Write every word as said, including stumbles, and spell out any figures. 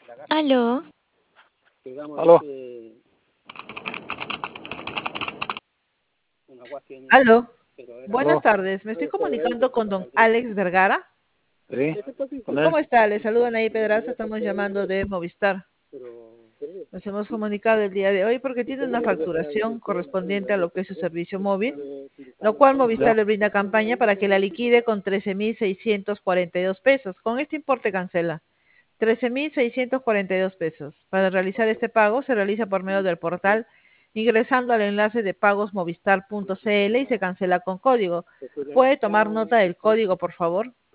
Aló, Aló, Aló, buenas aló, tardes. Me estoy comunicando con don Alex Vergara. sí, con él. ¿Cómo está? Le saludan ahí Pedraza. Estamos llamando de Movistar. Nos hemos comunicado el día de hoy porque tiene una facturación correspondiente a lo que es su servicio móvil, lo cual Ya, Movistar le brinda campaña para que la liquide con trece mil seiscientos cuarenta y dos pesos. Con este importe cancela trece mil seiscientos cuarenta y dos pesos. Para realizar este pago se realiza por medio del portal ingresando al enlace de pagosmovistar punto cl y se cancela con código. ¿Puede tomar nota del código, por favor?